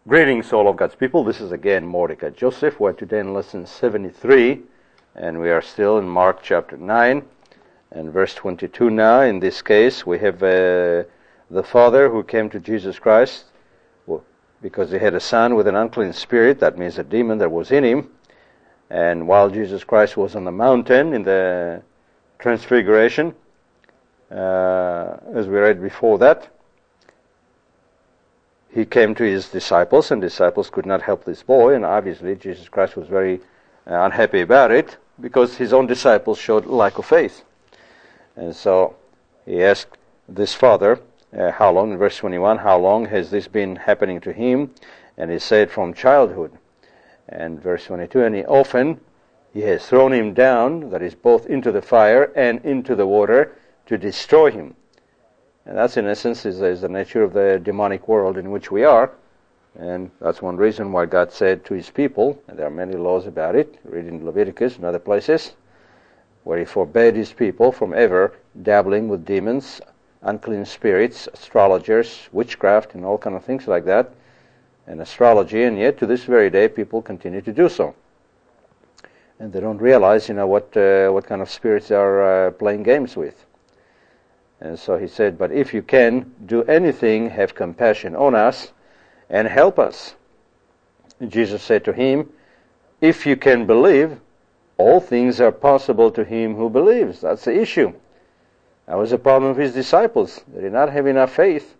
Greetings, all of God's people. This is again Mordecai Joseph. We're today in lesson 73, and we are still in Mark chapter 9 and verse 22 now. In this case, we have the father who came to Jesus Christ because he had a son with an unclean spirit. That means a demon that was in him. And while Jesus Christ was on the mountain in the Transfiguration, as we read before that, he came to his disciples, and disciples could not help this boy, and obviously Jesus Christ was very unhappy about it, because his own disciples showed lack of faith. And so he asked this father, how long, in verse 21, how long has this been happening to him? And he said, from childhood. And verse 22, and he has thrown him down, that is both into the fire and into the water, to destroy him. And that's, in essence, is the nature of the demonic world in which we are. And that's one reason why God said to his people, and there are many laws about it, read in Leviticus and other places, where he forbade his people from ever dabbling with demons, unclean spirits, astrologers, witchcraft, and all kind of things like that, and astrology, and yet to this very day people continue to do so. And they don't realize, what kind of spirits they are playing games with. And so he said, but if you can do anything, have compassion on us and help us. And Jesus said to him, if you can believe, all things are possible to him who believes. That's the issue. That was the problem of his disciples. They did not have enough faith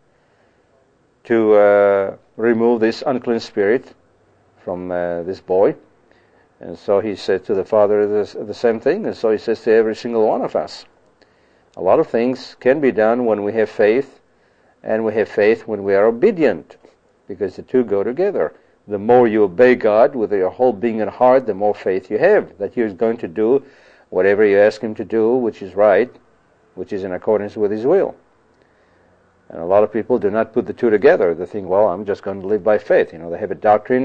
to remove this unclean spirit from this boy. And so he said to the Father the same thing, and so he says to every single one of us. A lot of things can be done when we have faith, and we have faith when we are obedient, because the two go together. The more you obey God with your whole being and heart, the more faith you have that He is going to do whatever you ask Him to do, which is right, which is in accordance with His will. And a lot of people do not put the two together. They think, well, I'm just going to live by faith. They have a doctrine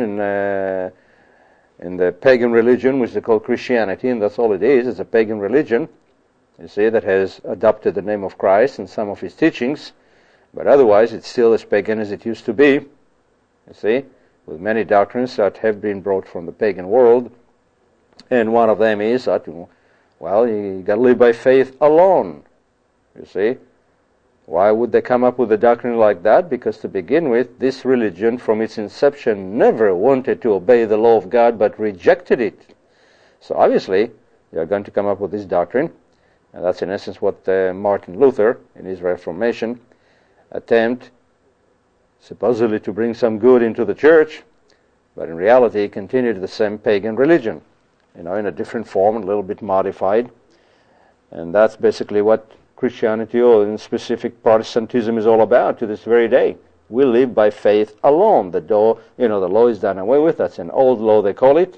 in the pagan religion, which they call Christianity, and that's all it is. It's a pagan religion, you see, that has adopted the name of Christ and some of his teachings, but otherwise it's still as pagan as it used to be, you see, with many doctrines that have been brought from the pagan world. And one of them is that, well, you got to live by faith alone, you see. Why would they come up with a doctrine like that? Because to begin with, this religion from its inception never wanted to obey the law of God, but rejected it. So obviously, they are going to come up with this doctrine. And that's in essence what Martin Luther, in his Reformation, attempt supposedly to bring some good into the church, but in reality he continued the same pagan religion, in a different form, a little bit modified. And that's basically what Christianity, or in specific Protestantism, is all about to this very day. We live by faith alone. The law is done away with. That's an old law, they call it.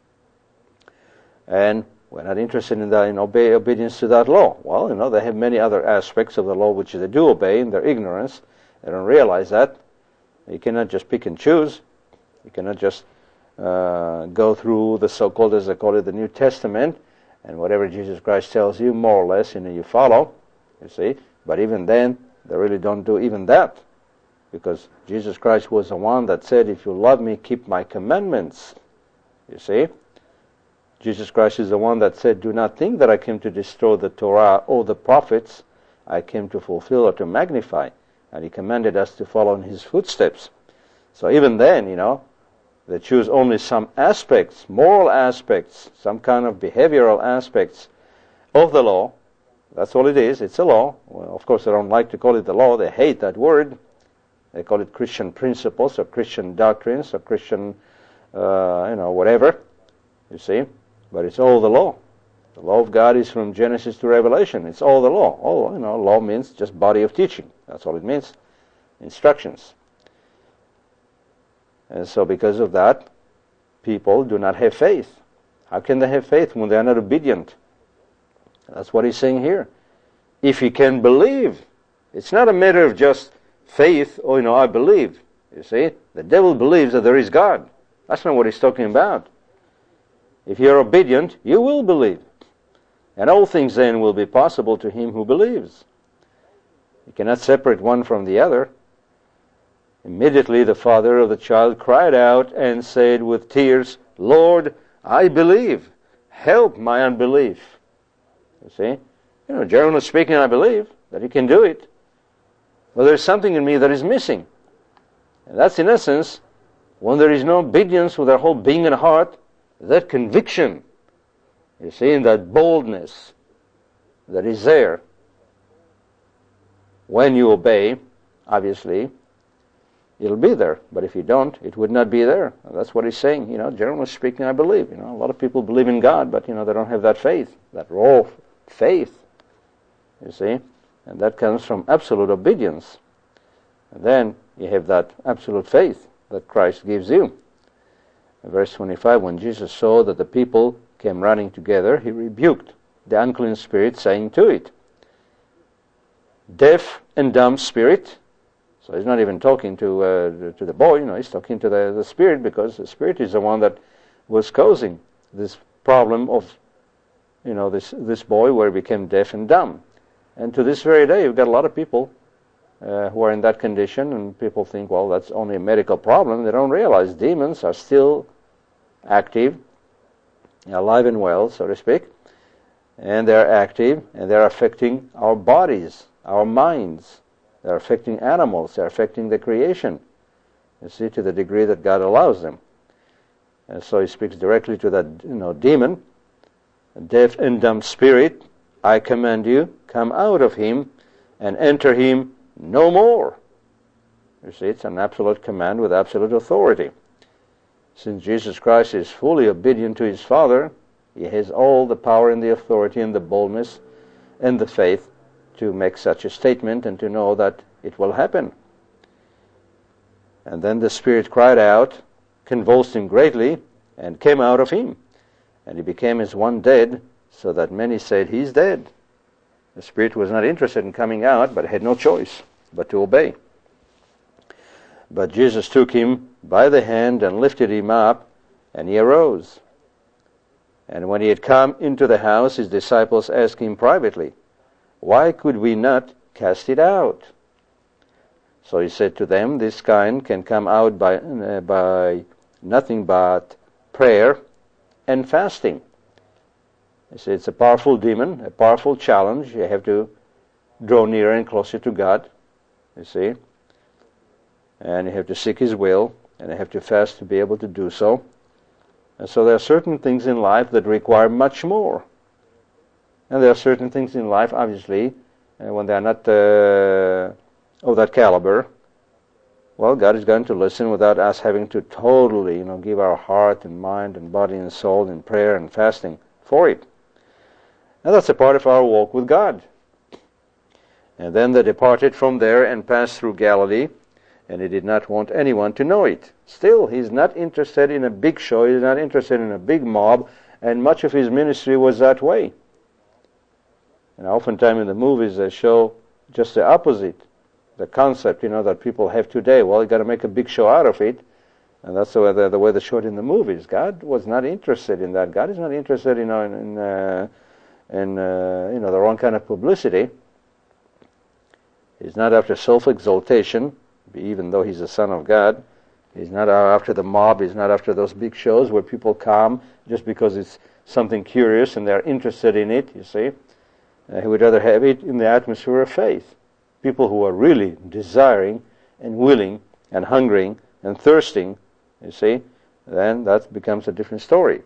And we're not interested in that, in obedience to that law. Well, they have many other aspects of the law which they do obey in their ignorance. They don't realize that. You cannot just pick and choose. You cannot just go through the so-called, as they call it, the New Testament, and whatever Jesus Christ tells you, more or less, you follow, you see. But even then, they really don't do even that, because Jesus Christ was the one that said, if you love me, keep my commandments, you see. Jesus Christ is the one that said, do not think that I came to destroy the Torah or the prophets. I came to fulfill or to magnify. And He commanded us to follow in His footsteps. So even then, they choose only some aspects, moral aspects, some kind of behavioral aspects of the law. That's all it is. It's a law. Well, of course, they don't like to call it the law. They hate that word. They call it Christian principles or Christian doctrines or Christian, whatever, you see. But it's all the law. The law of God is from Genesis to Revelation. It's all the law. Law means just body of teaching. That's all it means. Instructions. And so because of that, people do not have faith. How can they have faith when they are not obedient? That's what he's saying here. If you can believe, it's not a matter of just faith, I believe. You see, the devil believes that there is God. That's not what he's talking about. If you're obedient, you will believe. And all things then will be possible to him who believes. You cannot separate one from the other. Immediately the father of the child cried out and said with tears, "Lord, I believe. Help my unbelief." You see? Generally speaking, I believe that He can do it. But there's something in me that is missing. And that's in essence, when there is no obedience with our whole being and heart, that conviction, you see, and that boldness that is there. When you obey, obviously, it'll be there. But if you don't, it would not be there. And that's what he's saying. Generally speaking, I believe. A lot of people believe in God, but, they don't have that faith, that raw faith, you see. And that comes from absolute obedience. And then you have that absolute faith that Christ gives you. In verse 25, when Jesus saw that the people came running together, He rebuked the unclean spirit, saying to it, "Deaf and dumb spirit." So He's not even talking to the boy, He's talking to the spirit, because the spirit is the one that was causing this problem of, this boy where he became deaf and dumb. And to this very day, you've got a lot of people who are in that condition, and people think, well, that's only a medical problem. They don't realize demons are still active, alive and well, so to speak, and they're active, and they're affecting our bodies, our minds. They're affecting animals. They're affecting the creation, you see, to the degree that God allows them. And so He speaks directly to that, demon, deaf and dumb spirit. "I command you, come out of him and enter him no more." You see, it's an absolute command with absolute authority. Since Jesus Christ is fully obedient to His Father, He has all the power and the authority and the boldness and the faith to make such a statement and to know that it will happen. And then the spirit cried out, convulsed him greatly, and came out of him. And he became as one dead, so that many said, "He's dead." The spirit was not interested in coming out, but had no choice but to obey. But Jesus took him by the hand and lifted him up, and he arose. And when he had come into the house, His disciples asked Him privately, "Why could we not cast it out?" So He said to them, "This kind can come out by nothing but prayer and fasting." You see, it's a powerful demon, a powerful challenge. You have to draw nearer and closer to God, you see. And you have to seek His will, and you have to fast to be able to do so. And so there are certain things in life that require much more. And there are certain things in life, obviously, when they are not of that caliber, well, God is going to listen without us having to totally, give our heart and mind and body and soul in prayer and fasting for it. And that's a part of our walk with God. And then they departed from there and passed through Galilee, and He did not want anyone to know it. Still, He's not interested in a big show, He's not interested in a big mob, and much of His ministry was that way. And oftentimes in the movies they show just the opposite, the concept, that people have today. Well, you got to make a big show out of it, and that's the way they show it in the movies. God was not interested in that. God is not interested, in the wrong kind of publicity. He's not after self-exaltation, even though He's the Son of God. He's not after the mob. He's not after those big shows where people come just because it's something curious and they're interested in it, you see. He would rather have it in the atmosphere of faith. People who are really desiring and willing and hungering and thirsting, you see, then that becomes a different story.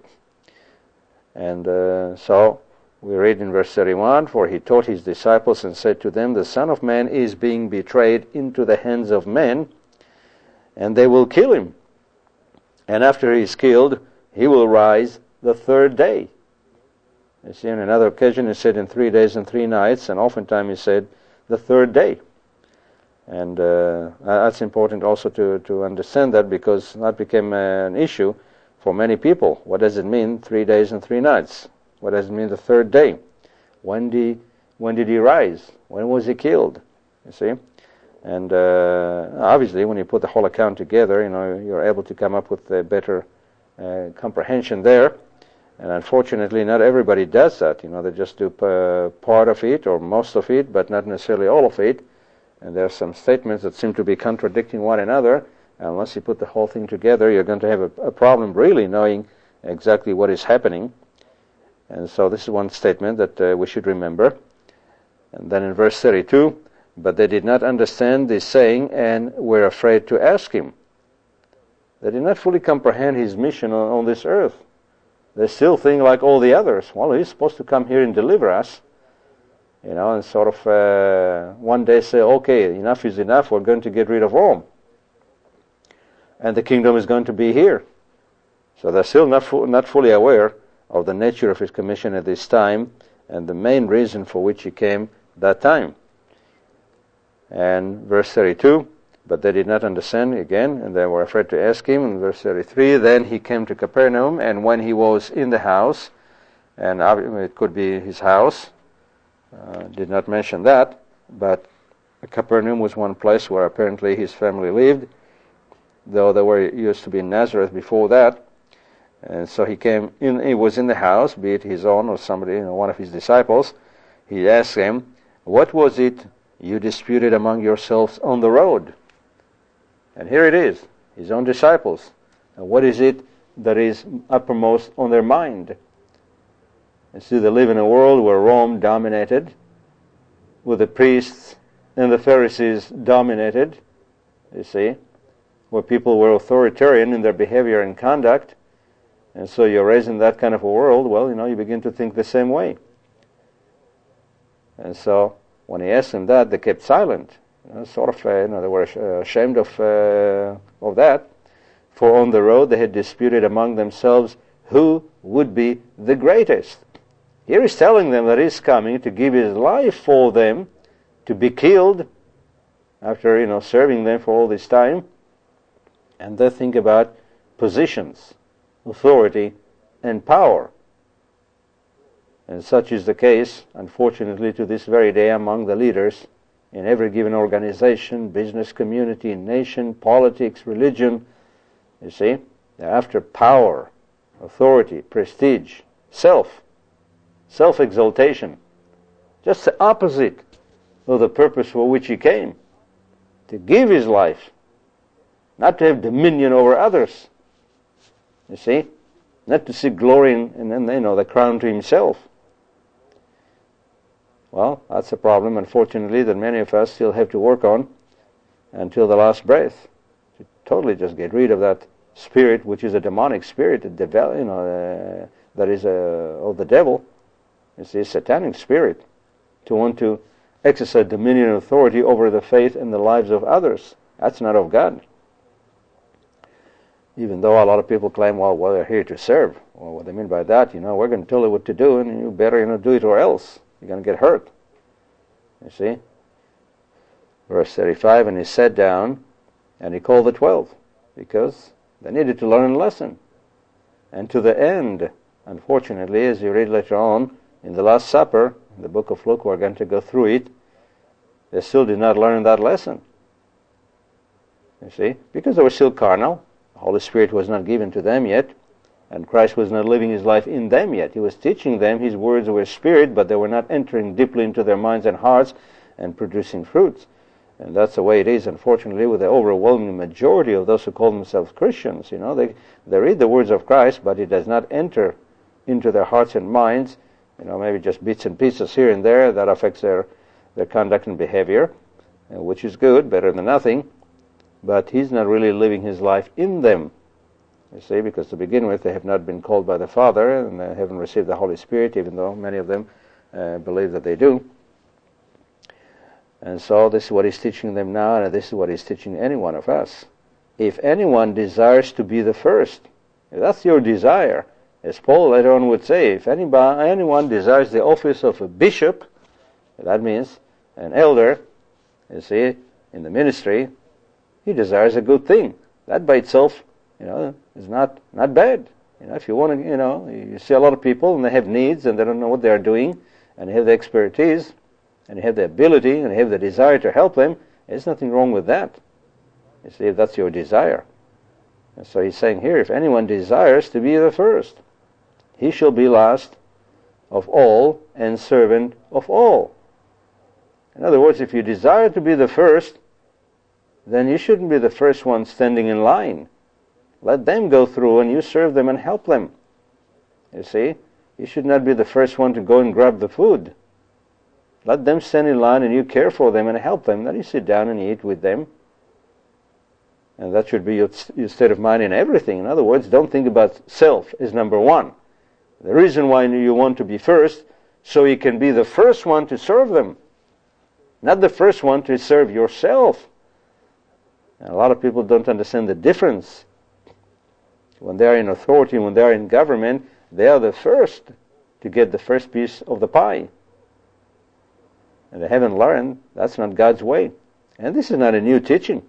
And so we read in verse 31, "For He taught His disciples and said to them, The Son of Man is being betrayed into the hands of men, and they will kill Him. And after He is killed, He will rise the third day." You see, on another occasion He said in 3 days and 3 nights, and oftentimes He said the third day. And that's important also to understand that, because that became an issue for many people. What does it mean, 3 days and 3 nights? What does it mean the third day? When did He rise? When was He killed? You see? And obviously when you put the whole account together, you're able to come up with a better comprehension there. And unfortunately, not everybody does that. They just do part of it or most of it, but not necessarily all of it. And there are some statements that seem to be contradicting one another. Unless you put the whole thing together, you're going to have a problem really knowing exactly what is happening. And so this is one statement that we should remember. And then in verse 32, but they did not understand this saying and were afraid to ask him. They did not fully comprehend his mission on this earth. They still think like all the others. Well, he's supposed to come here and deliver us. And sort of one day say, okay, enough is enough, we're going to get rid of Rome. And the kingdom is going to be here. So they're still not fully aware of the nature of his commission at this time and the main reason for which he came that time. And verse 32, but they did not understand again, and they were afraid to ask him. In verse 33, then he came to Capernaum, and when he was in the house, and it could be his house, did not mention that, but Capernaum was one place where apparently his family lived, though they were used to be in Nazareth before that. And so he came in, he was in the house, be it his own or somebody, one of his disciples. He asked him, what was it you disputed among yourselves on the road? And here it is, his own disciples. And what is it that is uppermost on their mind? And see, they live in a world where Rome dominated, where the priests and the Pharisees dominated, you see, where people were authoritarian in their behavior and conduct. And so you're raised in that kind of a world, well, you begin to think the same way. And so when he asked them that, they kept silent. They were ashamed of that. For on the road they had disputed among themselves who would be the greatest. Here he's telling them that he's coming to give his life for them, to be killed after, serving them for all this time. And they think about positions, authority, and power. And such is the case, unfortunately, to this very day among the leaders in every given organization, business community, nation, politics, religion. You see, they're after power, authority, prestige, self-exaltation. Just the opposite of the purpose for which he came, to give his life, not to have dominion over others. You see, not to seek glory and then the crown to himself. Well, that's a problem, unfortunately, that many of us still have to work on until the last breath, to totally just get rid of that spirit, which is a demonic spirit, that is of the devil. It's a satanic spirit, to want to exercise dominion and authority over the faith and the lives of others. That's not of God. Even though a lot of people claim, well, they're here to serve. Well, what they mean by that, we're going to tell you what to do, and you better, do it or else. You're going to get hurt. You see? Verse 35, and he sat down, and he called the 12, because they needed to learn a lesson. And to the end, unfortunately, as you read later on, in the Last Supper, in the book of Luke, we're going to go through it, they still did not learn that lesson. You see? Because they were still carnal. The Holy Spirit was not given to them yet, and Christ was not living his life in them yet. He was teaching them. His words were spirit, but they were not entering deeply into their minds and hearts and producing fruits. And that's the way it is, unfortunately, with the overwhelming majority of those who call themselves Christians. They read the words of Christ, but it does not enter into their hearts and minds. Maybe just bits and pieces here and there that affects their conduct and behavior, which is good, better than nothing. But he's not really living his life in them. You see, because to begin with, they have not been called by the Father, and they haven't received the Holy Spirit, even though many of them believe that they do. And so this is what he's teaching them now, and this is what he's teaching any one of us. If anyone desires to be the first, if that's your desire, as Paul later on would say, if anyone desires the office of a bishop, that means an elder, you see, in the ministry, he desires a good thing. That by itself, is not bad. If you want to, you see a lot of people and they have needs and they don't know what they are doing, and they have the expertise, and they have the ability, and they have the desire to help them. There's nothing wrong with that. You see, if that's your desire. And so he's saying here, if anyone desires to be the first, he shall be last of all and servant of all. In other words, if you desire to be the first, then you shouldn't be the first one standing in line. Let them go through and you serve them and help them. You see? You should not be the first one to go and grab the food. Let them stand in line and you care for them and help them. Then you sit down and eat with them. And that should be your state of mind in everything. In other words, don't think about self as number one. The reason why you want to be first, so you can be the first one to serve them. Not the first one to serve yourself. And a lot of people don't understand the difference. When they are in authority, when they are in government, they are the first to get the first piece of the pie. And they haven't learned that's not God's way. And this is not a new teaching.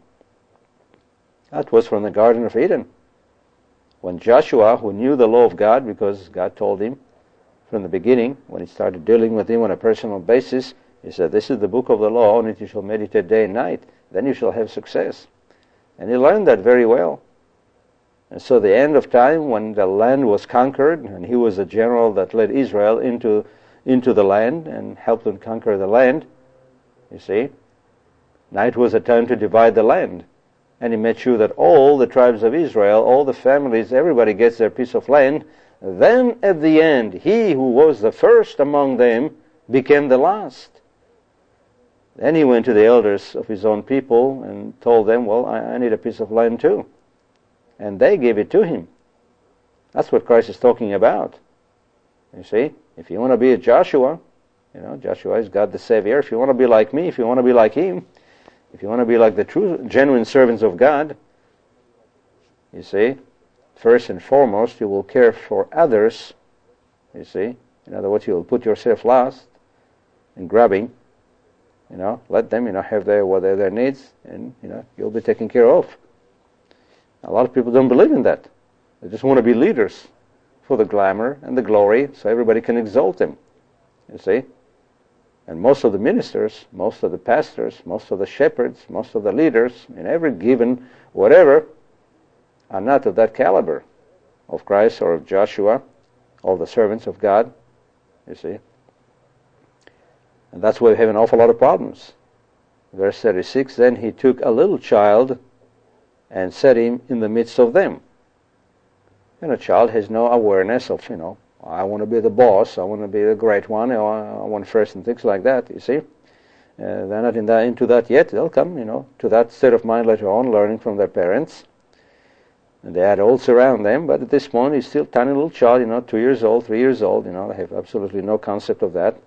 That was from the Garden of Eden. When Joshua, who knew the law of God, because God told him from the beginning, when he started dealing with him on a personal basis, he said, this is the book of the law, on it you shall meditate day and night, then you shall have success. And he learned that very well. And so the end of time, when the land was conquered, and he was the general that led Israel into the land and helped them conquer the land, you see, now it was a time to divide the land. And he made sure that all the tribes of Israel, all the families, everybody gets their piece of land. Then at the end, he who was the first among them became the last. Then he went to the elders of his own people and told them, well, I need a piece of land too. And they gave it to him. That's what Christ is talking about. You see, if you want to be a Joshua, Joshua is God the Savior. If you want to be like me, if you want to be like him, if you want to be like the true, genuine servants of God, you see, first and foremost, you will care for others, you see. In other words, you will put yourself last in grabbing, let them, have their needs, and, you'll be taken care of. A lot of people don't believe in that. They just want to be leaders for the glamour and the glory so everybody can exalt them, you see. And most of the ministers, most of the pastors, most of the shepherds, most of the leaders in every given whatever are not of that caliber of Christ or of Joshua, all the servants of God, you see. And that's why we have an awful lot of problems. Verse 36, then he took a little child and set him in the midst of them. And a child has no awareness of, I want to be the boss, I want to be the great one, I want first and things like that, you see. They're not into that yet. They'll come, to that state of mind later on, learning from their parents. And they had adults around them, but at this point he's still a tiny little child, 2 years old, 3 years old, they have absolutely no concept of that.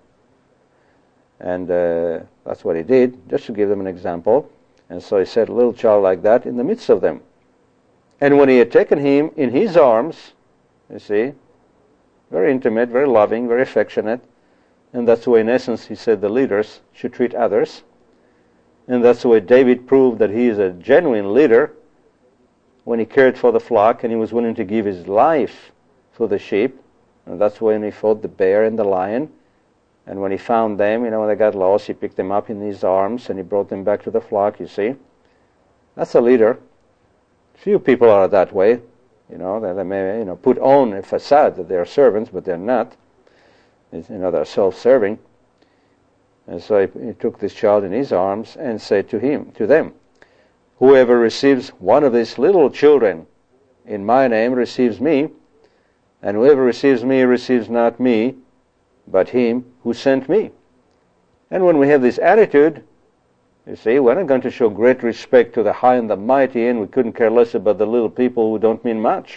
And that's what he did, just to give them an example. And so he set a little child like that in the midst of them. And when he had taken him in his arms, you see, very intimate, very loving, very affectionate, and that's the way, in essence, he said the leaders should treat others. And that's the way David proved that he is a genuine leader, when he cared for the flock and he was willing to give his life for the sheep. And that's when he fought the bear and the lion. And when he found them, when they got lost, he picked them up in his arms and he brought them back to the flock, you see. That's a leader. Few people are that way. They may, put on a facade that they're servants, but they're not. They're self-serving. And so he took this child in his arms and said to them, whoever receives one of these little children in my name receives me, and whoever receives me receives not me, but him who sent me. And when we have this attitude, you see, we're not going to show great respect to the high and the mighty, and we couldn't care less about the little people who don't mean much.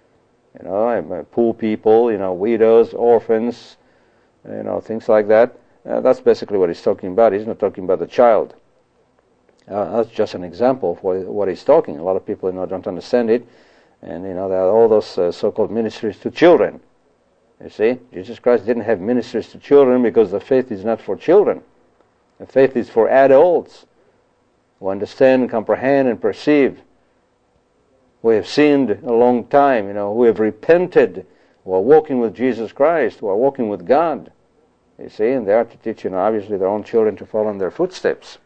Poor people, widows, orphans, things like that. That's basically what he's talking about. He's not talking about the child. That's just an example of what he's talking. A lot of people, don't understand it. And, there are all those so-called ministries to children. You see, Jesus Christ didn't have ministries to children because the faith is not for children. The faith is for adults who understand, comprehend, and perceive, who have sinned a long time, who have repented, who are walking with Jesus Christ, who are walking with God. You see, and they are to teach, obviously their own children to follow in their footsteps.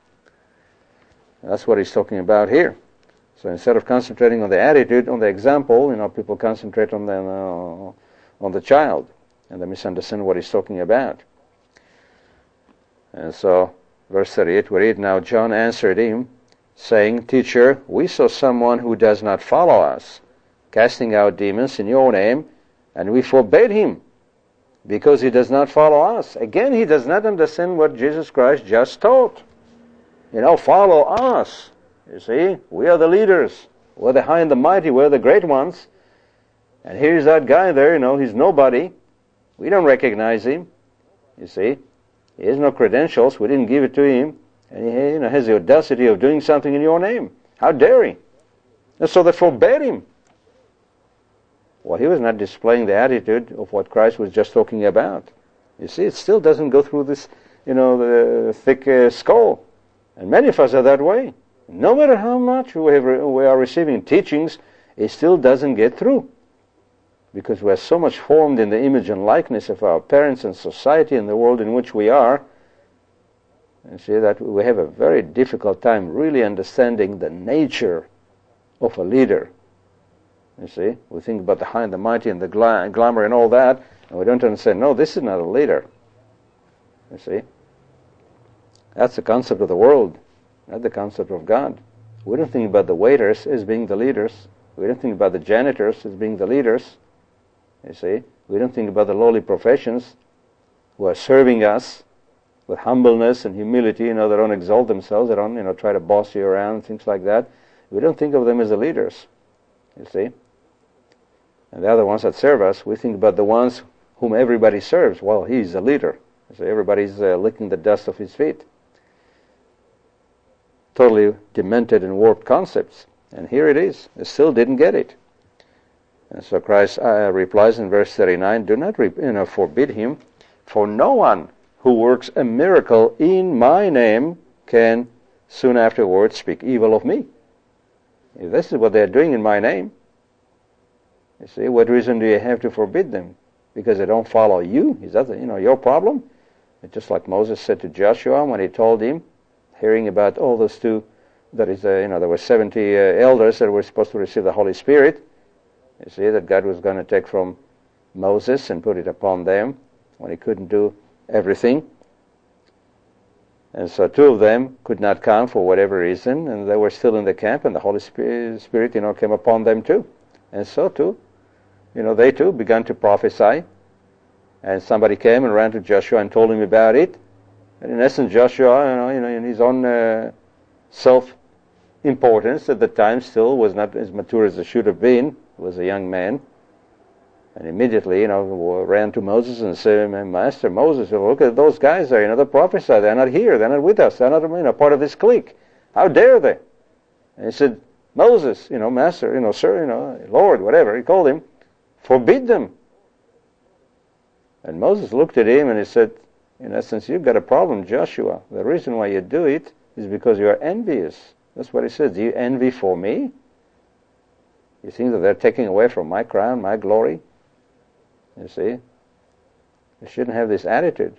And that's what he's talking about here. So instead of concentrating on the attitude, on the example, people concentrate on the child, and they misunderstand what he's talking about. And so Verse 38, we read, Now John answered him, saying, Teacher, we saw someone who does not follow us, casting out demons in your name, and we forbade him, because he does not follow us. Again, he does not understand what Jesus Christ just taught. Follow us. You see, we are the leaders. We're the high and the mighty. We're the great ones. And here's that guy there, he's nobody. We don't recognize him. You see, he has no credentials. We didn't give it to him. And he has the audacity of doing something in your name. How dare he? And so they forbade him. Well, he was not displaying the attitude of what Christ was just talking about. You see, it still doesn't go through this, the thick skull. And many of us are that way. No matter how much we are receiving teachings, it still doesn't get through. Because we are so much formed in the image and likeness of our parents and society and the world in which we are. And see that we have a very difficult time really understanding the nature of a leader. You see, we think about the high and the mighty and the glamour and all that, and we don't understand, no, this is not a leader. You see, that's the concept of the world, not the concept of God. We don't think about the waiters as being the leaders. We don't think about the janitors as being the leaders. You see, we don't think about the lowly professions who are serving us with humbleness and humility. They don't exalt themselves. They don't, try to boss you around, things like that. We don't think of them as the leaders. You see, and the other ones that serve us, we think about the ones whom everybody serves. Well, he's the leader. So everybody's licking the dust of his feet. Totally demented and warped concepts. And here it is. They still didn't get it. And so Christ replies in verse 39, Do not forbid him, for no one who works a miracle in my name can soon afterwards speak evil of me. If this is what they're doing in my name, you see, what reason do you have to forbid them? Because they don't follow you? Is that your problem? It's just like Moses said to Joshua when he told him, hearing about all those two, there were 70 elders that were supposed to receive the Holy Spirit. You see, that God was going to take from Moses and put it upon them when he couldn't do everything. And so two of them could not come for whatever reason, and they were still in the camp, and the Holy Spirit, came upon them too. And so too, they too began to prophesy. And somebody came and ran to Joshua and told him about it. And in essence, Joshua, in his own self-importance at the time, still was not as mature as he should have been. He was a young man. And immediately, ran to Moses and said, Master Moses, look at those guys there, they prophesy. They're not here. They're not with us. They're not, part of this clique. How dare they? And he said, Moses, Master, Sir, Lord, whatever. He called him, forbid them. And Moses looked at him and he said, in essence, you've got a problem, Joshua. The reason why you do it is because you are envious. That's what he says. Do you envy for me? You think that they're taking away from my crown, my glory? You see? You shouldn't have this attitude.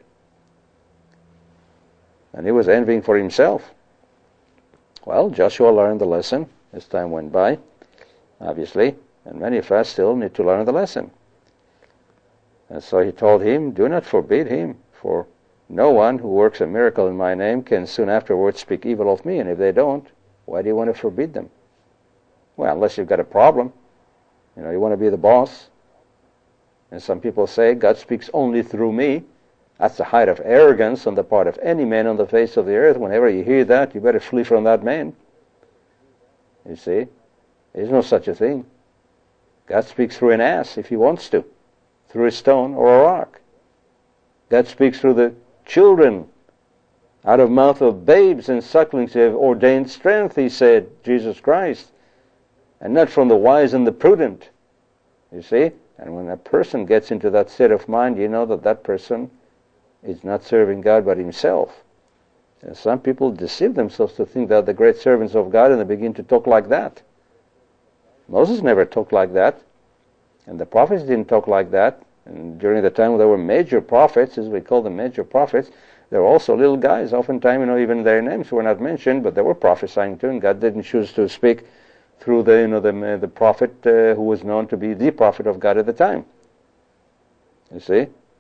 And he was envying for himself. Well, Joshua learned the lesson as time went by, obviously, and many of us still need to learn the lesson. And so he told him, do not forbid him, for no one who works a miracle in my name can soon afterwards speak evil of me. And if they don't, why do you want to forbid them? Well, unless you've got a problem. You want to be the boss. And some people say, God speaks only through me. That's the height of arrogance on the part of any man on the face of the earth. Whenever you hear that, you better flee from that man. You see? There's no such a thing. God speaks through an ass if he wants to, through a stone or a rock. God speaks through the children. Out of mouth of babes and sucklings you have ordained strength, he said, Jesus Christ, and not from the wise and the prudent. You see? And when a person gets into that state of mind, you know that that person is not serving God but himself. And some people deceive themselves to think that they're the great servants of God, and they begin to talk like that. Moses never talked like that, and the prophets didn't talk like that. And during the time when there were major prophets, as we call them major prophets, there were also little guys. Oftentimes, even their names were not mentioned, but they were prophesying too, and God didn't choose to speak through the prophet who was known to be the prophet of God at the time. You see?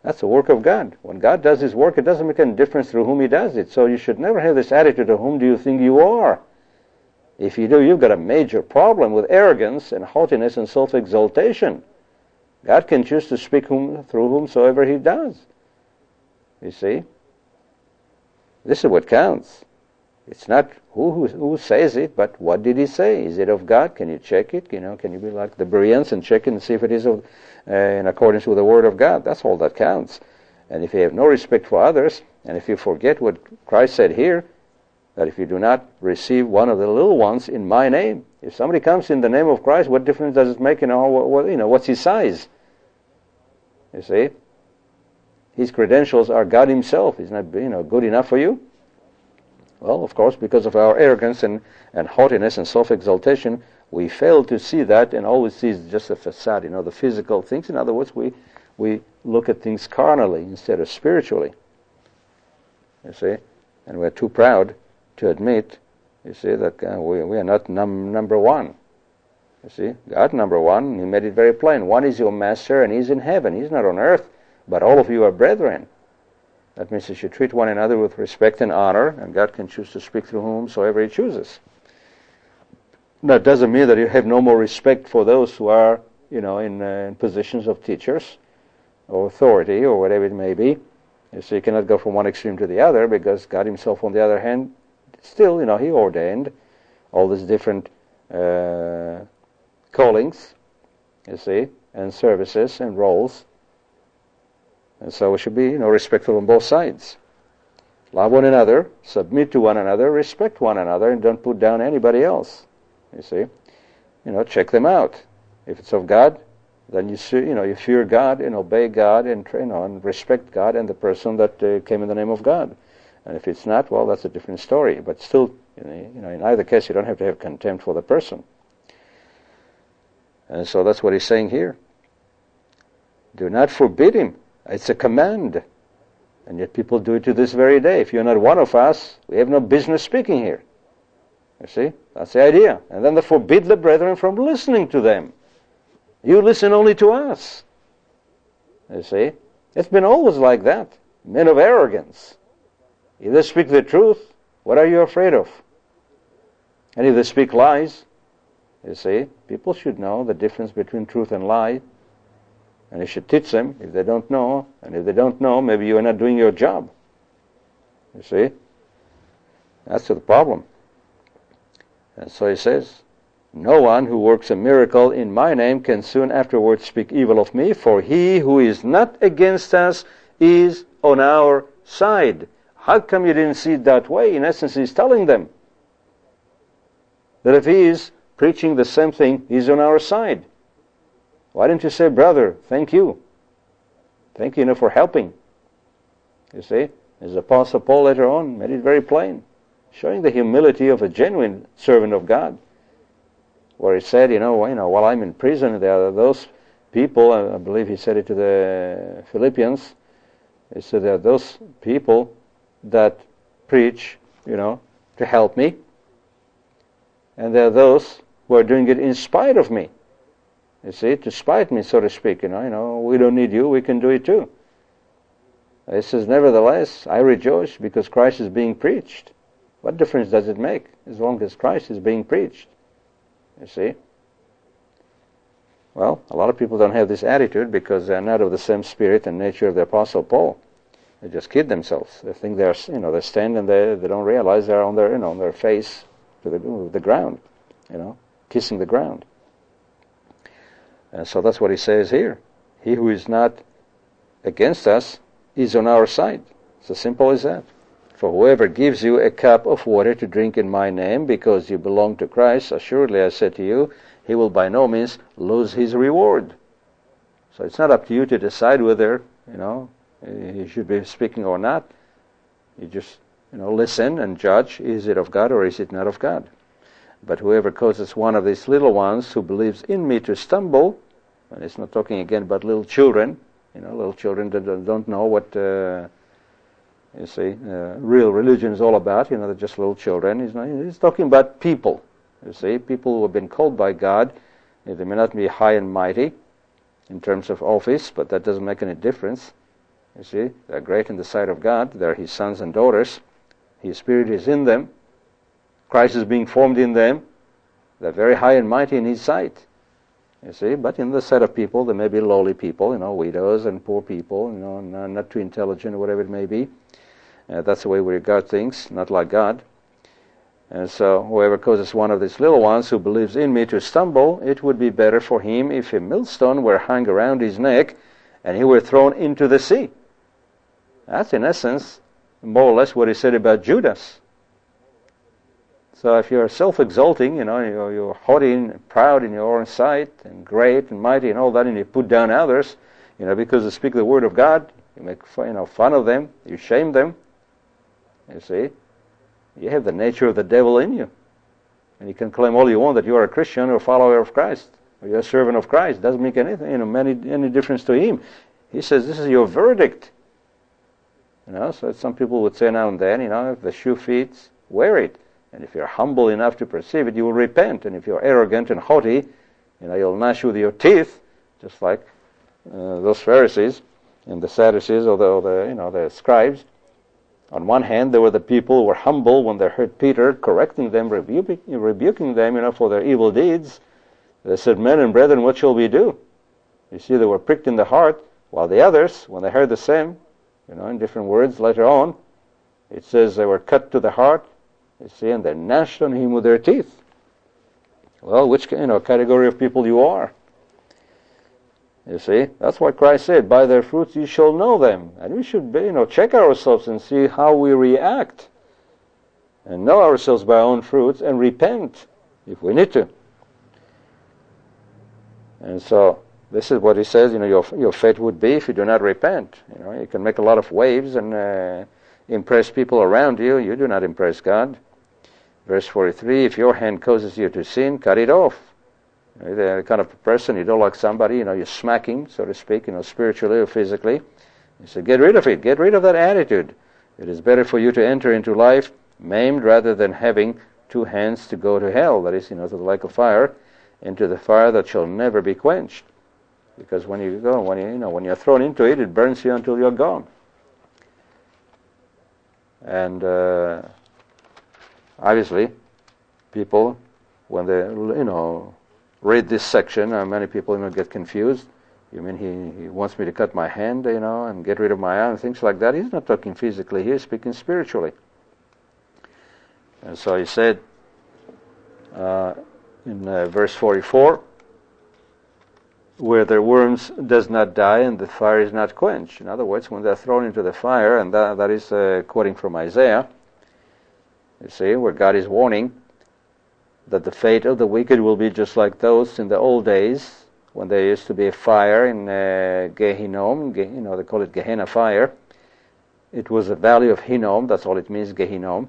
That's the work of God. When God does His work, it doesn't make any difference through whom He does it. So you should never have this attitude of whom do you think you are. If you do, you've got a major problem with arrogance and haughtiness and self-exaltation. God can choose to speak through whomsoever He does. You see? This is what counts. It's not who says it, but what did He say? Is it of God? Can you check it? Can you be like the Bereans and check it and see if it is in accordance with the Word of God? That's all that counts. And if you have no respect for others, and if you forget what Christ said here, that if you do not receive one of the little ones in my name, if somebody comes in the name of Christ, what difference does it make? What's his size? You see, his credentials are God Himself. He's not, good enough for you. Well, of course, because of our arrogance and haughtiness and self-exaltation, we fail to see that and always see just a facade, the physical things. In other words, we look at things carnally instead of spiritually. You see, and we're too proud to admit, you see, that we are not number one. You see, God number one, He made it very plain. One is your master and He's in heaven. He's not on earth, but all of you are brethren. That means you should treat one another with respect and honor, and God can choose to speak through whomsoever He chooses. That doesn't mean that you have no more respect for those who are, in positions of teachers or authority or whatever it may be. So you cannot go from one extreme to the other, because God Himself, on the other hand, still, He ordained all these different callings, you see, and services and roles. And so we should be, respectful on both sides. Love one another, submit to one another, respect one another, and don't put down anybody else. You see, check them out. If it's of God, then you fear God and obey God and respect God and the person that came in the name of God. And if it's not, well, that's a different story. But still, in either case, you don't have to have contempt for the person. And so that's what he's saying here. Do not forbid him. It's a command. And yet people do it to this very day. If you're not one of us, we have no business speaking here. You see? That's the idea. And then they forbid the brethren from listening to them. You listen only to us. You see? It's been always like that. Men of arrogance. If they speak the truth, what are you afraid of? And if they speak lies, you see, people should know the difference between truth and lie. And you should teach them if they don't know. And if they don't know, maybe you are not doing your job. You see? That's the problem. And so he says, no one who works a miracle in my name can soon afterwards speak evil of me, for he who is not against us is on our side. How come you didn't see it that way? In essence, he's telling them that if he is preaching the same thing, he's on our side. Why didn't you say, brother, thank you? Thank you, for helping. You see, as Apostle Paul later on made it very plain, showing the humility of a genuine servant of God, where he said, while I'm in prison, there are those people, I believe he said it to the Philippians, he said there are those people that preach, to help me, and there are those who are doing it in spite of me. You see, to spite me, so to speak. We don't need you, we can do it too. He says, nevertheless, I rejoice because Christ is being preached. What difference does it make as long as Christ is being preached? You see? Well, a lot of people don't have this attitude because they're not of the same spirit and nature of the Apostle Paul. They just kid themselves. They think they stand and they don't realize they're on their face to the ground, kissing the ground. And so that's what he says here. He who is not against us is on our side. It's as simple as that. For whoever gives you a cup of water to drink in my name, because you belong to Christ, assuredly I say to you, he will by no means lose his reward. So it's not up to you to decide whether, he should be speaking or not. You just, listen and judge, is it of God or is it not of God? But whoever causes one of these little ones who believes in me to stumble, and it's not talking again about little children, little children that don't know what, real religion is all about, they're just little children. He's talking about people, people who have been called by God. They may not be high and mighty in terms of office, but that doesn't make any difference. You see, they're great in the sight of God. They're His sons and daughters. His Spirit is in them. Christ is being formed in them. They're very high and mighty in His sight. You see, but in the sight of people, there may be lowly people, widows and poor people, not too intelligent or whatever it may be. That's the way we regard things, not like God. And so, whoever causes one of these little ones who believes in me to stumble, it would be better for him if a millstone were hung around his neck and he were thrown into the sea. That's in essence more or less what he said about Judas. So if you're self-exalting, you're haughty and proud in your own sight and great and mighty and all that, and you put down others, because they speak the word of God, you make fun of them, you shame them. You see, you have the nature of the devil in you, and you can claim all you want that you are a Christian or a follower of Christ or you're a servant of Christ. It doesn't make any difference to him. He says this is your verdict. So some people would say now and then, if the shoe fits, wear it. And if you're humble enough to perceive it, you will repent. And if you're arrogant and haughty, you'll gnash with your teeth, just like those Pharisees and the Sadducees or the scribes. On one hand, there were the people who were humble when they heard Peter correcting them, rebuking them, for their evil deeds. They said, "Men and brethren, what shall we do?" You see, they were pricked in the heart, while the others, when they heard the same, in different words later on, it says they were cut to the heart, you see, and they gnashed on him with their teeth. Well, which category of people you are? You see, that's what Christ said, by their fruits you shall know them. And we should check ourselves and see how we react. And know ourselves by our own fruits and repent if we need to. And so, this is what he says, your fate would be if you do not repent. You can make a lot of waves and impress people around you. You do not impress God. Verse 43, if your hand causes you to sin, cut it off. The kind of person, you don't like somebody, you smack him, so to speak, spiritually or physically. You say, get rid of it. Get rid of that attitude. It is better for you to enter into life maimed rather than having two hands to go to hell, that is, to the lake of fire, into the fire that shall never be quenched. Because when you're thrown into it, it burns you until you're gone. And obviously, people, when they read this section, many people get confused. You mean he wants me to cut my hand, and get rid of my eye and things like that? He's not talking physically here; he's speaking spiritually. And so he said in verse 44, where their worms does not die and the fire is not quenched. In other words, when they're thrown into the fire, and that is quoting from Isaiah, you see, where God is warning that the fate of the wicked will be just like those in the old days, when there used to be a fire in Gehinnom, they call it Gehenna fire. It was the valley of Hinnom, that's all it means, Gehinnom.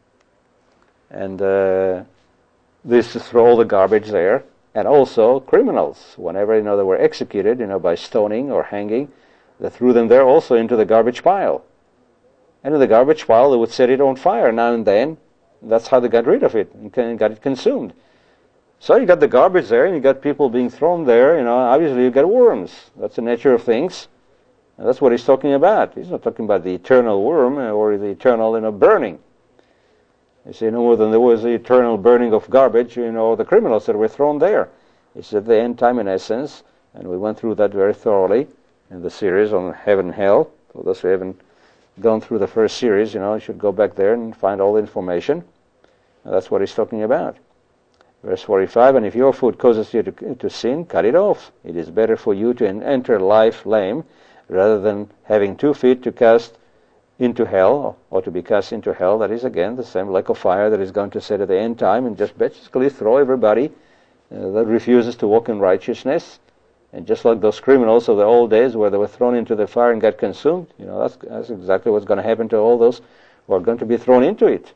And they used to throw all the garbage there. And also criminals, whenever they were executed, by stoning or hanging, they threw them there also into the garbage pile. And in the garbage pile, they would set it on fire now and then. That's how they got rid of it and got it consumed. So you got the garbage there, and you got people being thrown there. Obviously you got worms. That's the nature of things. And that's what he's talking about. He's not talking about the eternal worm or the eternal burning. You see, no more than there was the eternal burning of garbage, the criminals that were thrown there. It's at the end time in essence, and we went through that very thoroughly in the series on heaven and hell. For those who haven't gone through the first series, you should go back there and find all the information. And that's what he's talking about. Verse 45, and if your foot causes you to sin, cut it off. It is better for you to enter life lame, rather than having 2 feet to cast into hell, or to be cast into hell. That is, again, the same lake of fire that is going to set at the end time and just basically throw everybody that refuses to walk in righteousness. And just like those criminals of the old days where they were thrown into the fire and got consumed, that's exactly what's going to happen to all those who are going to be thrown into it.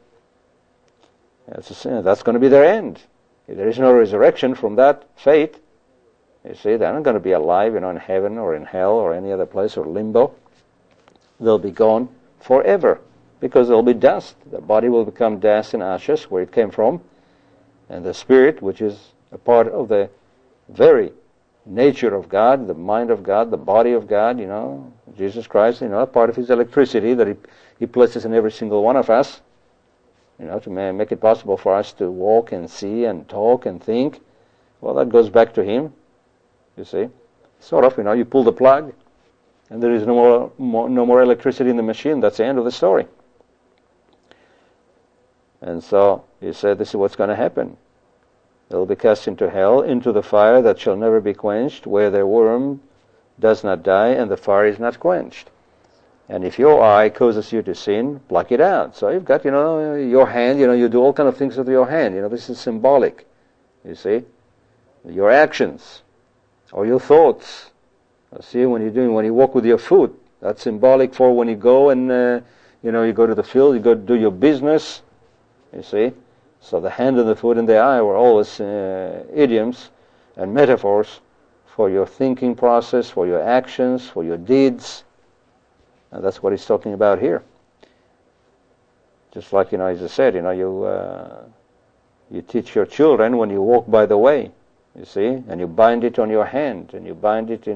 That's going to be their end. If there is no resurrection from that fate, you see, they're not going to be alive, in heaven or in hell or any other place or limbo. They'll be gone forever, because they'll be dust. The body will become dust and ashes, where it came from, and the spirit, which is a part of the very nature of God, the mind of God, the body of God, Jesus Christ, part of his electricity that he places in every single one of us, to make it possible for us to walk and see and talk and think. Well, that goes back to him, you see. Sort of, you pull the plug, and there is no more electricity in the machine. That's the end of the story. And so he said, this is what's going to happen. They will be cast into hell, into the fire that shall never be quenched, where their worm does not die, and the fire is not quenched. And if your eye causes you to sin, pluck it out. So you've got, your hand, you do all kind of things with your hand. This is symbolic, you see. Your actions, or your thoughts. See, when you walk with your foot, that's symbolic for when you go and, you go to the field, you go do your business, you see. So the hand and the foot and the eye were always idioms and metaphors for your thinking process, for your actions, for your deeds. And that's what he's talking about here. Just like, as I said, you teach your children when you walk by the way, you see, and you bind it on your hand, and you bind it,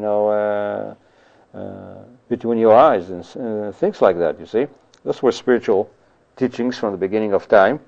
between your eyes, and things like that, you see. Those were spiritual teachings from the beginning of time.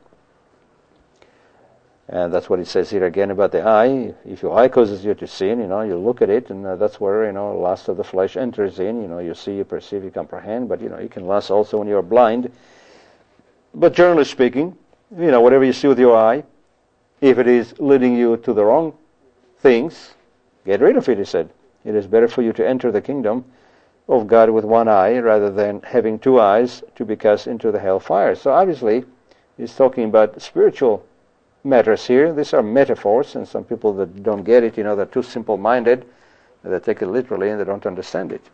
And that's what it says here again about the eye. If your eye causes you to sin, you look at it, and that's where, lust of the flesh enters in. You see, you perceive, you comprehend, but, you can lust also when you're blind. But generally speaking, whatever you see with your eye, if it is leading you to the wrong things, get rid of it, he said. It is better for you to enter the kingdom of God with one eye rather than having two eyes to be cast into the hellfire. So obviously, he's talking about spiritual matters here. These are metaphors, and some people that don't get it, they're too simple-minded. They take it literally and they don't understand it.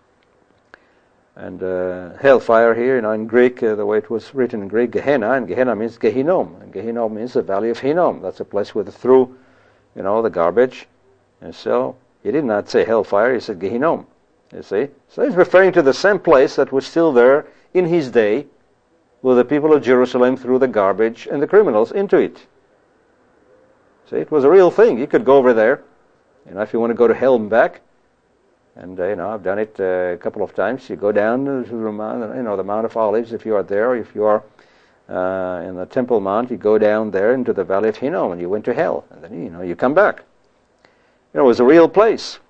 And hellfire here, in Greek, the way it was written in Greek, Gehenna, and Gehenna means Gehinnom, and Gehinnom means the valley of Hinnom. That's a place where they threw, the garbage. And so he did not say hellfire, he said Gehinnom, you see. So he's referring to the same place that was still there in his day, where the people of Jerusalem threw the garbage and the criminals into it. See, it was a real thing. You could go over there, if you want to go to hell and back. And, I've done it a couple of times. You go down to the Mount, the Mount of Olives, if you are there, or if you are in the Temple Mount, you go down there into the Valley of Hinnom, and you went to hell. And then, you come back. It was a real place.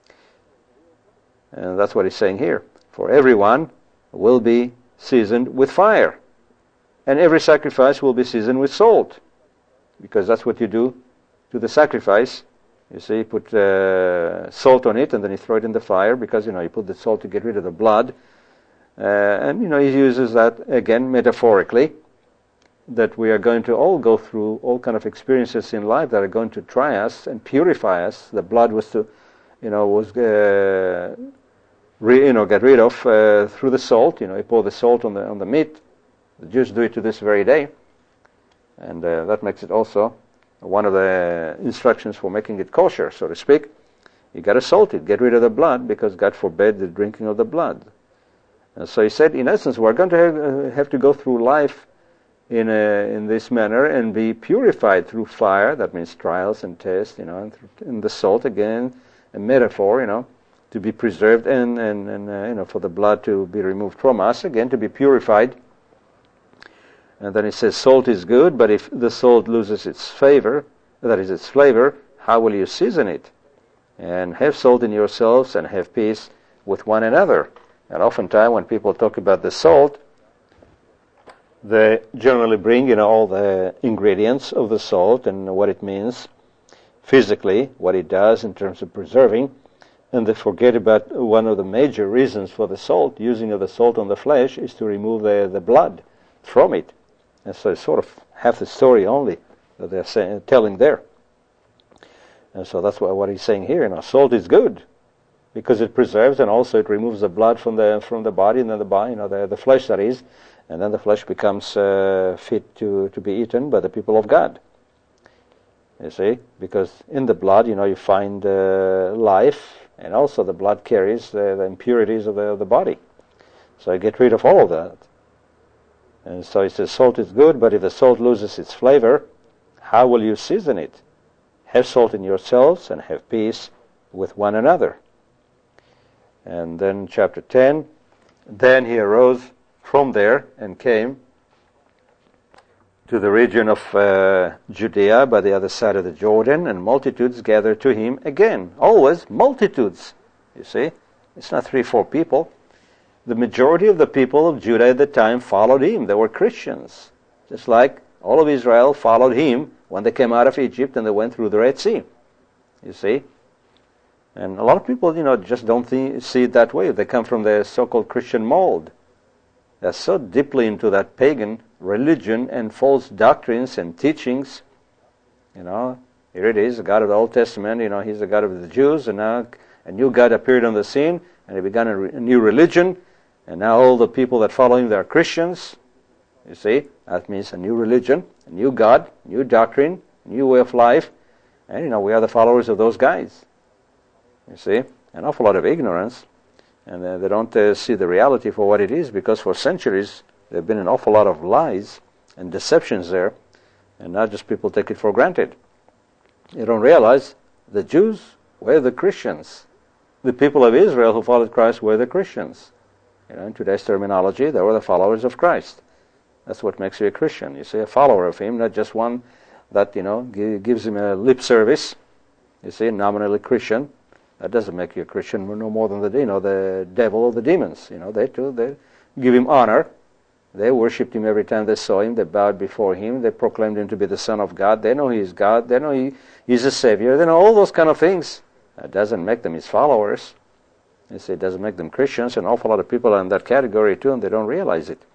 And that's what he's saying here. For everyone will be seasoned with fire, and every sacrifice will be seasoned with salt, because that's what you do to the sacrifice. You see, you put salt on it, and then you throw it in the fire, because, you put the salt to get rid of the blood. And, he uses that, again, metaphorically, that we are going to all go through all kind of experiences in life that are going to try us and purify us. The blood was to, get rid of through the salt. You pour the salt on the meat. The Jews do it to this very day. And that makes it also one of the instructions for making it kosher, so to speak. You got to salt it, get rid of the blood, because God forbade the drinking of the blood. And so he said, in essence, we're going to have to go through life in this manner and be purified through fire. That means trials and tests, and the salt, again, a metaphor, to be preserved and for the blood to be removed from us, again, to be purified. And then it says, salt is good, but if the salt loses its flavor, that is its flavor, how will you season it? And have salt in yourselves and have peace with one another. And oftentimes when people talk about the salt, they generally bring, all the ingredients of the salt and what it means physically, what it does in terms of preserving, and they forget about one of the major reasons for the salt, using of the salt on the flesh, is to remove the blood from it. And so it's sort of half the story only that they're telling there. And so that's what he's saying here. Salt is good because it preserves, and also it removes the blood from the body, and then the body, the flesh, that is, and then the flesh becomes fit to be eaten by the people of God. You see, because in the blood, you find life, and also the blood carries the impurities of the body. So you get rid of all of that. And so he says, salt is good, but if the salt loses its flavor, how will you season it? Have salt in yourselves and have peace with one another. And then chapter 10, then he arose from there and came to the region of Judea by the other side of the Jordan, and multitudes gathered to him again. Always multitudes, you see. It's not 3-4 people. The majority of the people of Judah at the time followed him. They were Christians. Just like all of Israel followed him when they came out of Egypt and they went through the Red Sea. You see? And a lot of people, just don't see it that way. They come from the so-called Christian mold. They're so deeply into that pagan religion and false doctrines and teachings. Here it is, the God of the Old Testament, he's the God of the Jews, and now a new God appeared on the scene, and he began a new religion, and now all the people that follow him, they're Christians. You see, that means a new religion, a new God, new doctrine, new way of life, and we are the followers of those guys. You see, an awful lot of ignorance, and they don't see the reality for what it is, because for centuries there have been an awful lot of lies and deceptions there, and now just people take it for granted. You don't realize the Jews were the Christians. The people of Israel who followed Christ were the Christians. In today's terminology, they were the followers of Christ. That's what makes you a Christian. You see, a follower of him, not just one that, gives him a lip service. You see, nominally Christian. That doesn't make you a Christian no more than the devil or the demons. They give him honor. They worshipped him every time they saw him. They bowed before him. They proclaimed him to be the Son of God. They know he's God. They know he's a Savior. They know all those kind of things. That doesn't make them his followers. You see, it doesn't make them Christians. An awful lot of people are in that category too, and they don't realize it.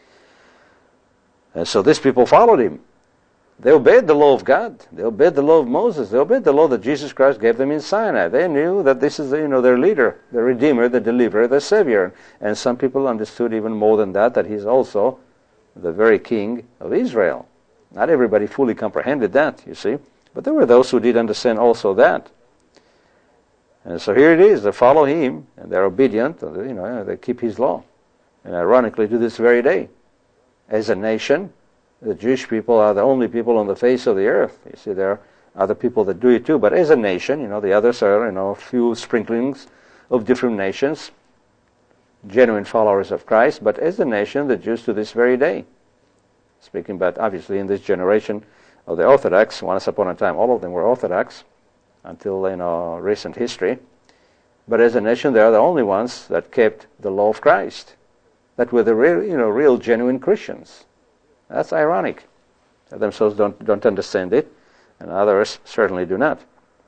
And so these people followed him. They obeyed the law of God. They obeyed the law of Moses. They obeyed the law that Jesus Christ gave them in Sinai. They knew that this is, their leader, the Redeemer, the Deliverer, the Savior. And some people understood even more than that he's also the very King of Israel. Not everybody fully comprehended that, you see. But there were those who did understand also that. And so here it is. They follow him, and they're obedient, and, they keep his law. And ironically, to this very day, as a nation, the Jewish people are the only people on the face of the earth. You see, there are other people that do it too, but as a nation, the others are, a few sprinklings of different nations, genuine followers of Christ, but as a nation, the Jews to this very day. Speaking about, obviously, in this generation of the Orthodox, once upon a time, all of them were Orthodox until, recent history. But as a nation, they are the only ones that kept the law of Christ, that were the real genuine Christians. That's ironic. They themselves don't understand it, and others certainly do not.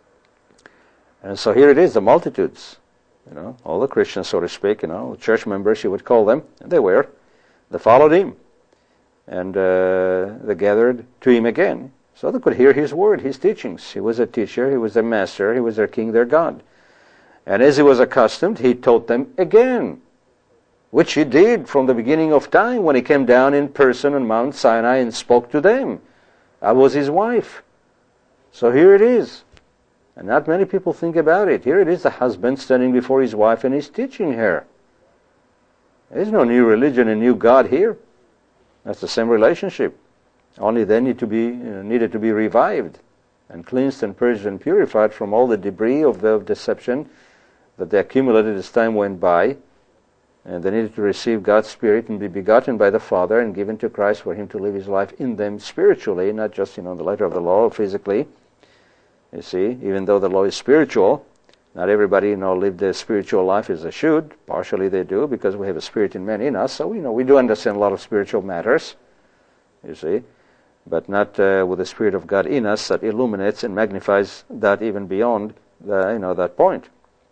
And so here it is, the multitudes, all the Christians, so to speak, church members, you would call them, and they were. They followed him, and they gathered to him again, so they could hear his word, his teachings. He was a teacher, he was a master, he was their king, their God. And as he was accustomed, he taught them again, which he did from the beginning of time when he came down in person on Mount Sinai and spoke to them. I was his wife. So here it is. And not many people think about it. Here it is, the husband standing before his wife and he's teaching her. There's no new religion and new God here. That's the same relationship. Only they needed to be revived and cleansed and purged and purified from all the debris of the deception that they accumulated as time went by. And they needed to receive God's Spirit and be begotten by the Father and given to Christ for him to live his life in them spiritually, not just, the letter of the law physically. You see, even though the law is spiritual, not everybody, lived their spiritual life as they should. Partially they do, because we have a spirit in man in us. So, we do understand a lot of spiritual matters, you see, but not with the Spirit of God in us that illuminates and magnifies that even beyond that point.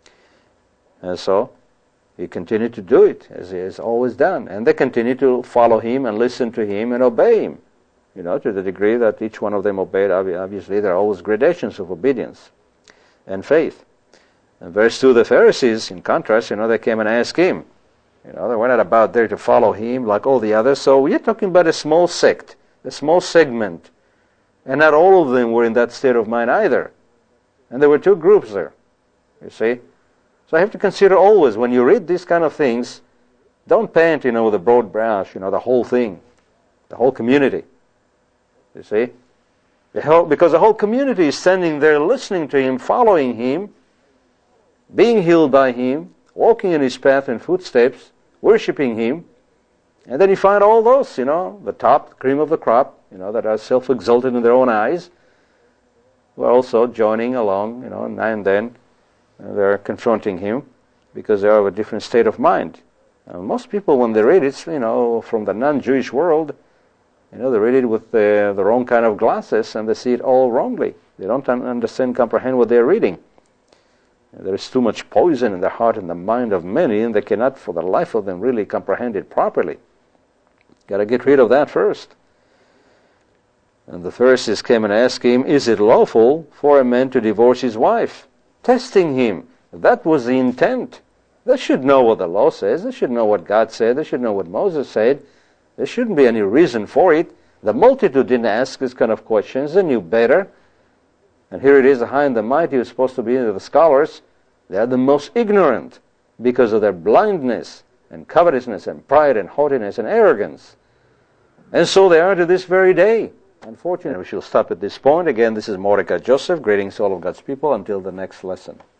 And so he continued to do it as he has always done. And they continued to follow him and listen to him and obey him. To the degree that each one of them obeyed. Obviously, there are always gradations of obedience and faith. In verse 2, the Pharisees, in contrast, they came and asked him. They were not about there to follow him like all the others. So we're talking about a small sect, a small segment. And not all of them were in that state of mind either. And there were two groups there, you see. So I have to consider always, when you read these kind of things, don't paint, with a broad brush, the whole thing, the whole community. You see? Because the whole community is standing there listening to him, following him, being healed by him, walking in his path and footsteps, worshiping him. And then you find all those, the top, cream of the crop, that are self-exalted in their own eyes, who are also joining along, now and then they're confronting him because they are of a different state of mind. Most people, when they read it, from the non-Jewish world, they read it with the wrong kind of glasses and they see it all wrongly. They don't understand, comprehend what they're reading. There is too much poison in the heart and the mind of many, and they cannot, for the life of them, really comprehend it properly. Got to get rid of that first. And the Pharisees came and asked him, is it lawful for a man to divorce his wife? Testing him. That was the intent. They should know what the law says. They should know what God said. They should know what Moses said. There shouldn't be any reason for it. The multitude didn't ask this kind of questions. They knew better. And here it is, the high and the mighty, who are supposed to be the scholars. They are the most ignorant because of their blindness and covetousness and pride and haughtiness and arrogance. And so they are to this very day. Unfortunately, we shall stop at this point. Again, this is Mordecai Joseph. Greetings to all of God's people. Until the next lesson.